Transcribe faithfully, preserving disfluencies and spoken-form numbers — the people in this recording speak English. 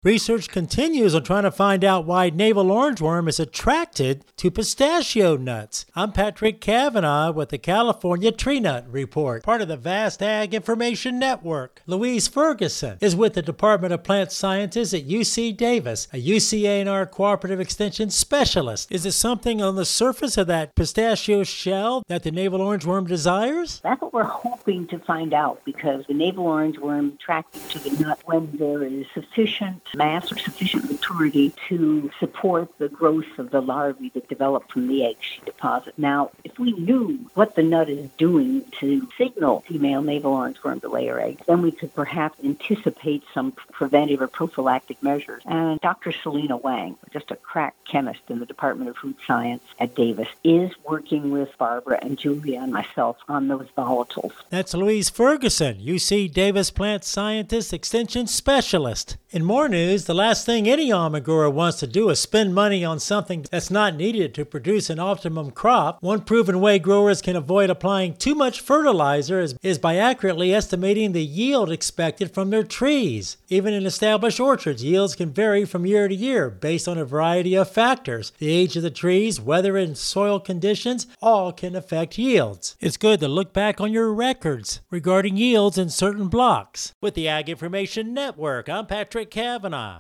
Research continues on trying to find out why navel orangeworm is attracted to pistachio nuts. I'm Patrick Cavanaugh with the California Tree Nut Report, part of the Vast Ag Information Network. Louise Ferguson is with the Department of Plant Sciences at U C Davis, a U C A and R cooperative extension specialist. Is it something on the surface of that pistachio shell that the navel orangeworm desires? That's what we're hoping to find out, because the navel orangeworm attracted to the nut when there is sufficient mass or sufficient maturity to support the growth of the larvae that develop from the eggs she deposits. Now, if we knew what the nut is doing to signal female navel orangeworm to lay her eggs, then we could perhaps anticipate some preventive or prophylactic measures. And Doctor Selena Wang, just a crack chemist in the Department of Food Science at Davis, is working with Barbara and Julia and myself on those volatiles. That's Louise Ferguson, U C Davis Plant Scientist Extension Specialist. In more news, the last thing any almond grower wants to do is spend money on something that's not needed to produce an optimum crop. One proven way growers can avoid applying too much fertilizer is, is by accurately estimating the yield expected from their trees. Even in established orchards, yields can vary from year to year based on a variety of factors. The age of the trees, weather and soil conditions, all can affect yields. It's good to look back on your records regarding yields in certain blocks. With the Ag Information Network, I'm Patrick Cavanaugh.